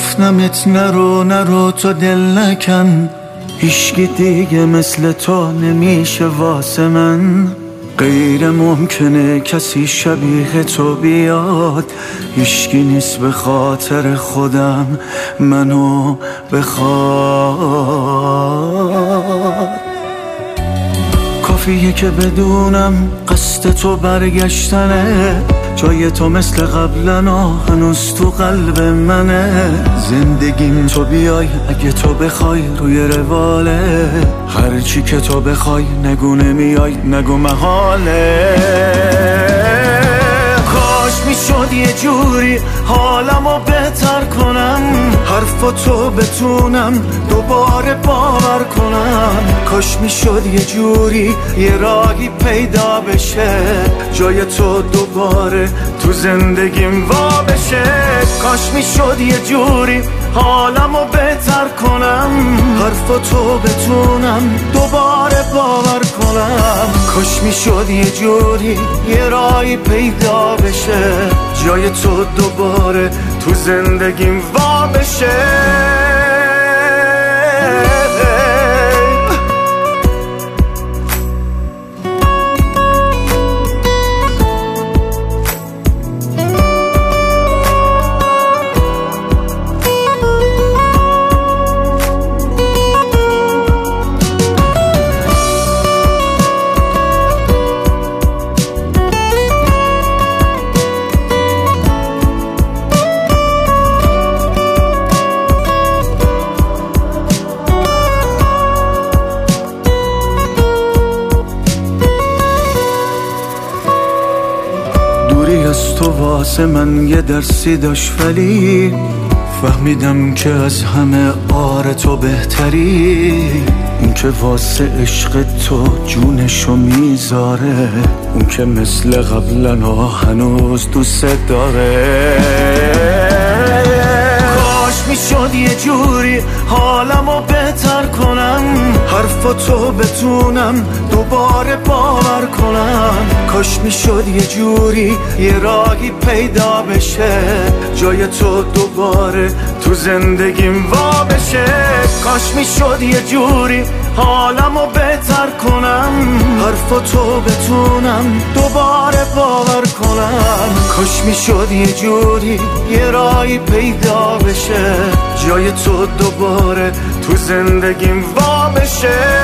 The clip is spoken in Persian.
گفتمت نرو تو دل نکن، هیچکی دیگه مثل تو نمیشه واسه من. غیر ممکنه کسی شبیه تو بیاد، هیچکی نیست به خاطر خودم منو بخواد. کافیه که بدونم قصد تو برگشتنه، جای تو مثل قبلنا هنوز تو قلب منه. زندگیم تو بیای اگه تو بخوای روی رواله، هرچی که تو بخوای نگو نمیای نگو محاله. کاش میشد یه جوری حالمو بهتر کنم، حرفاتو بتونم دوباره باور کنم. کاش میشد یه جوری یه راهی پیدا بشه، جای تو دوباره تو زندگیم وا بشه. کاش میشد یه جوری حالمو بهتر کنم، حرفاتو بتونم دوباره باور کنم. کاش میشد یه جوری یه راهی پیدا بشه، جای تو دوباره تو زندگیم وا بشه. از تو واسه من یه درسی داشت، ولی فهمیدم که از همه آره تو بهتری. اون که واسه عشق تو جونشو میذاره، اون که مثل قبلنا هنوز دوست داره. کاش میشد یه جوری حالمو بهتر کنم، حرفاتو بتونم دوباره باور کنم. کاش میشد یه جوری یه راهی پیدا بشه، جای تو دوباره تو زندگیم وا بشه. کاش میشد یه جوری حالمو بهتر کنم، حرفاتو بتونم دوباره باور کنم. کاش میشد یه جوری یه راهی پیدا بشه، جای تو دوباره تو زندگیم وا بشه.